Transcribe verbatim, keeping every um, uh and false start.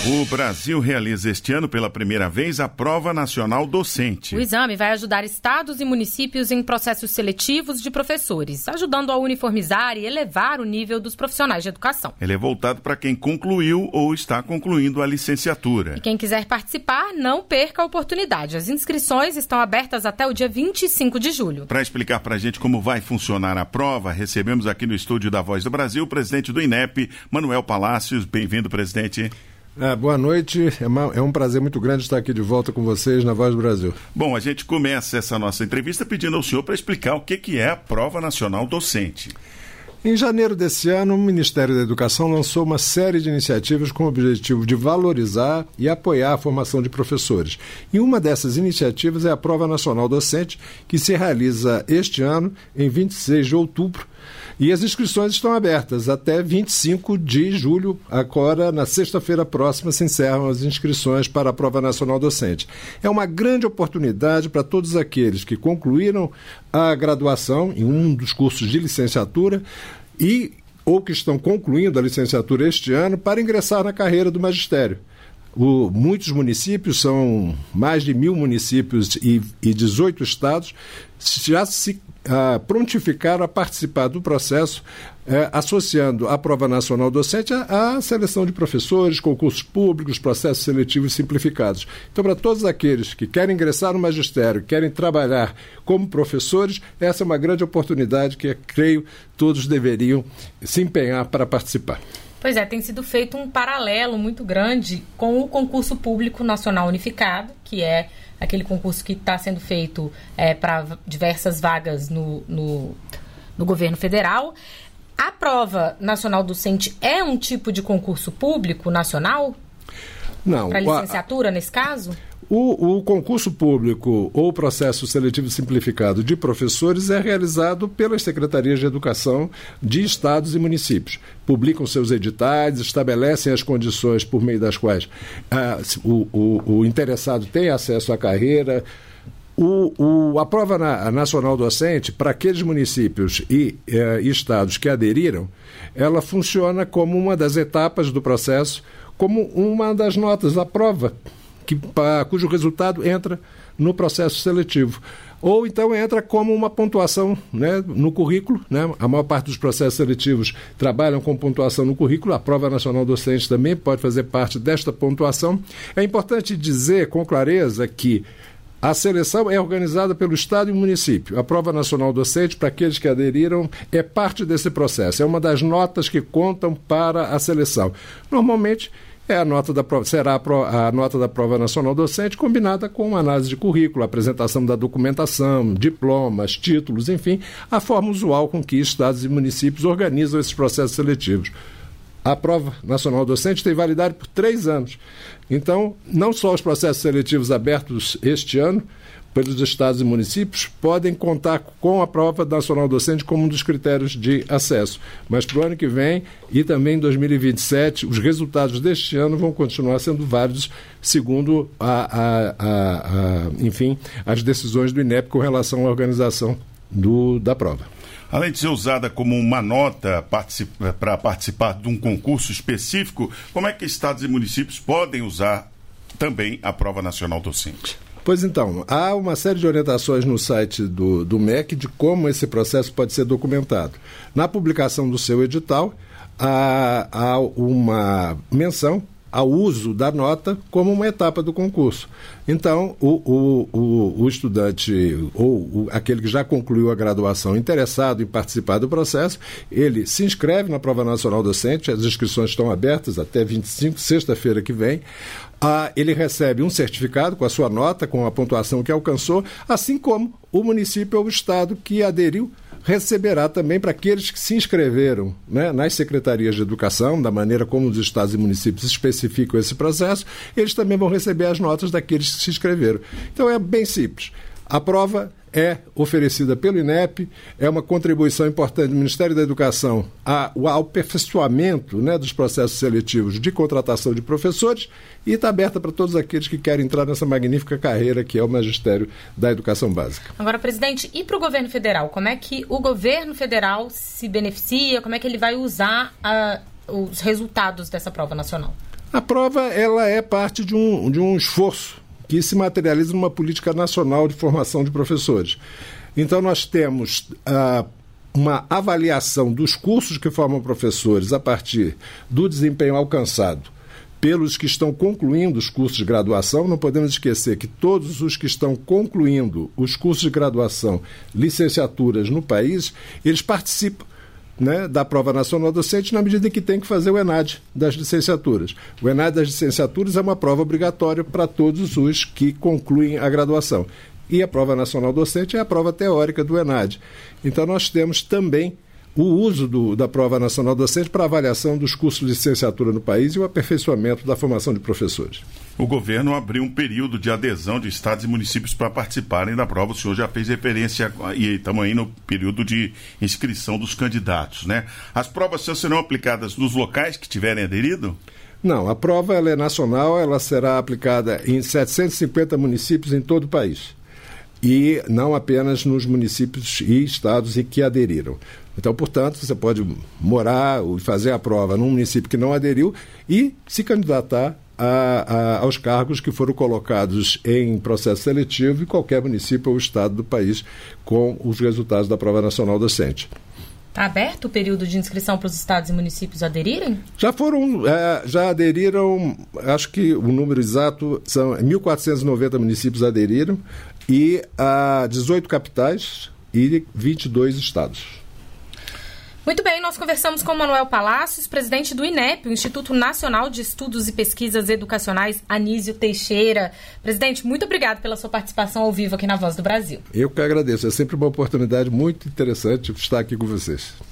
O Brasil realiza este ano pela primeira vez a Prova Nacional Docente. O exame vai ajudar estados e municípios em processos seletivos de professores, ajudando a uniformizar e elevar o nível dos profissionais de educação. Ele é voltado para quem concluiu ou está concluindo a licenciatura. E quem quiser participar, não perca a oportunidade. As inscrições estão abertas até o dia vinte e cinco de julho. Para explicar para a gente como vai funcionar a prova, recebemos aqui no estúdio da Voz do Brasil o presidente do INEP, Manuel Palácios. Bem-vindo, presidente. Ah, boa noite, é, uma, é um prazer muito grande estar aqui de volta com vocês na Voz do Brasil. Bom, a gente começa essa nossa entrevista pedindo ao senhor para explicar o que, que é a Prova Nacional Docente. Em janeiro desse ano, o Ministério da Educação lançou uma série de iniciativas com o objetivo de valorizar e apoiar a formação de professores. E uma dessas iniciativas é a Prova Nacional Docente, que se realiza este ano, em vinte e seis de outubro, e as inscrições estão abertas até vinte e cinco de julho. Agora, na sexta-feira próxima, se encerram as inscrições para a Prova Nacional Docente. É uma grande oportunidade para todos aqueles que concluíram a graduação em um dos cursos de licenciatura e ou que estão concluindo a licenciatura este ano para ingressar na carreira do magistério. O, muitos municípios, são mais de mil municípios e, e dezoito estados, já se ah, prontificaram a participar do processo, eh, associando a Prova Nacional Docente à, à seleção de professores, concursos públicos, processos seletivos simplificados. Então, para todos aqueles que querem ingressar no magistério, querem trabalhar como professores, essa é uma grande oportunidade que, creio, todos deveriam se empenhar para participar. Pois é, tem sido feito um paralelo muito grande com o concurso público nacional unificado, que é aquele concurso que está sendo feito é, para diversas vagas no, no, no governo federal. A Prova Nacional Docente é um tipo de concurso público nacional? Não. Para licenciatura, a, nesse caso? O, o concurso público ou processo seletivo simplificado de professores é realizado pelas secretarias de educação de estados e municípios. Publicam seus editais, estabelecem as condições por meio das quais ah, o, o, o interessado tem acesso à carreira. O, o, a Prova na, Nacional Docente, para aqueles municípios e eh, estados que aderiram, ela funciona como uma das etapas do processo, como uma das notas da prova, Que, pa, cujo resultado entra no processo seletivo. Ou então entra como uma pontuação, né, no currículo. Né? A maior parte dos processos seletivos trabalham com pontuação no currículo. A Prova Nacional Docente também pode fazer parte desta pontuação. É importante dizer com clareza que a seleção é organizada pelo Estado e município. A Prova Nacional Docente, para aqueles que aderiram, é parte desse processo. É uma das notas que contam para a seleção. Normalmente, É a nota da prova, será a, pro, a nota da Prova Nacional Docente combinada com análise de currículo, apresentação da documentação, diplomas, títulos, enfim, a forma usual com que estados e municípios organizam esses processos seletivos. A Prova Nacional Docente tem validade por três anos. Então, não só os processos seletivos abertos este ano, pelos estados e municípios, podem contar com a Prova Nacional Docente como um dos critérios de acesso. Mas para o ano que vem e também em dois mil e vinte e sete, os resultados deste ano vão continuar sendo válidos segundo a, a, a, a, enfim, as decisões do INEP com relação à organização do, da prova. Além de ser usada como uma nota particip... para participar de um concurso específico, como é que estados e municípios podem usar também a Prova Nacional Docente? Pois então, há uma série de orientações no site do, do M E C de como esse processo pode ser documentado. Na publicação do seu edital, há, há uma menção ao uso da nota como uma etapa do concurso. Então, o, o, o, o estudante ou o, aquele que já concluiu a graduação interessado em participar do processo, ele se inscreve na Prova Nacional Docente, as inscrições estão abertas até vinte e cinco, sexta-feira que vem. Ah, ele recebe um certificado com a sua nota, com a pontuação que alcançou, assim como o município ou o estado que aderiu receberá também para aqueles que se inscreveram, né, nas secretarias de educação, da maneira como os estados e municípios especificam esse processo, eles também vão receber as notas daqueles que se inscreveram. Então é bem simples. A prova é oferecida pelo INEP, é uma contribuição importante do Ministério da Educação ao aperfeiçoamento, né, dos processos seletivos de contratação de professores e está aberta para todos aqueles que querem entrar nessa magnífica carreira que é o Magistério da Educação Básica. Agora, presidente, e para o governo federal? Como é que o governo federal se beneficia? Como é que ele vai usar uh, os resultados dessa prova nacional? A prova ela é parte de um, de um esforço que se materializa numa política nacional de formação de professores. Então, nós temos ah, uma avaliação dos cursos que formam professores a partir do desempenho alcançado pelos que estão concluindo os cursos de graduação. Não podemos esquecer que todos os que estão concluindo os cursos de graduação, licenciaturas no país, eles participam, né, da Prova Nacional Docente na medida em que tem que fazer o ENAD das licenciaturas. O ENAD das licenciaturas é uma prova obrigatória para todos os que concluem a graduação. E a Prova Nacional Docente é a prova teórica do ENAD. Então, nós temos também o uso do, da Prova Nacional Docente para avaliação dos cursos de licenciatura no país e o aperfeiçoamento da formação de professores. O governo abriu um período de adesão de estados e municípios para participarem da prova. O senhor já fez referência e estamos aí no período de inscrição dos candidatos, né? As provas serão aplicadas nos locais que tiverem aderido? Não, a prova ela é nacional, ela será aplicada em setecentos e cinquenta municípios em todo o país. E não apenas nos municípios e estados em que aderiram. Então, portanto, você pode morar e fazer a prova num município que não aderiu e se candidatar a, a, aos cargos que foram colocados em processo seletivo em qualquer município ou estado do país com os resultados da Prova Nacional Docente. Está aberto o período de inscrição para os estados e municípios aderirem? Já foram, é, já aderiram, acho que o número exato são mil quatrocentos e noventa municípios aderiram e a dezoito capitais e vinte e dois estados. Muito bem, nós conversamos com Manuel Palacios, presidente do INEP, o Instituto Nacional de Estudos e Pesquisas Educacionais Anísio Teixeira. Presidente, muito obrigado pela sua participação ao vivo aqui na Voz do Brasil. Eu que agradeço, é sempre uma oportunidade muito interessante estar aqui com vocês.